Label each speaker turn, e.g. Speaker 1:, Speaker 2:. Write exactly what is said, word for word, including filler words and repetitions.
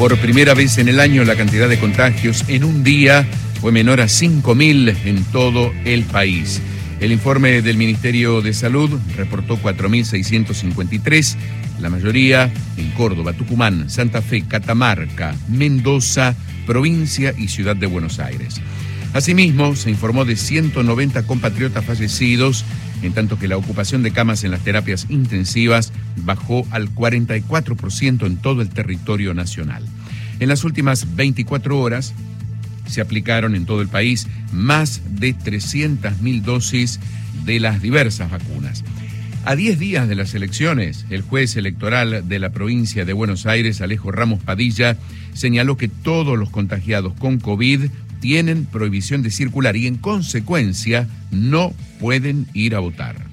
Speaker 1: Por primera vez en el año, la cantidad de contagios en un día fue menor a cinco mil en todo el país. El informe del Ministerio de Salud reportó cuatro mil seiscientos cincuenta y tres, la mayoría en Córdoba, Tucumán, Santa Fe, Catamarca, Mendoza, provincia y ciudad de Buenos Aires. Asimismo, se informó de ciento noventa compatriotas fallecidos, en tanto que la ocupación de camas en las terapias intensivas bajó al cuarenta y cuatro por ciento en todo el territorio nacional. En las últimas veinticuatro horas se aplicaron en todo el país más de trescientas mil dosis de las diversas vacunas. A diez días de las elecciones, el juez electoral de la provincia de Buenos Aires, Alejo Ramos Padilla, señaló que todos los contagiados con COVID tienen prohibición de circular y en consecuencia no pueden ir a votar.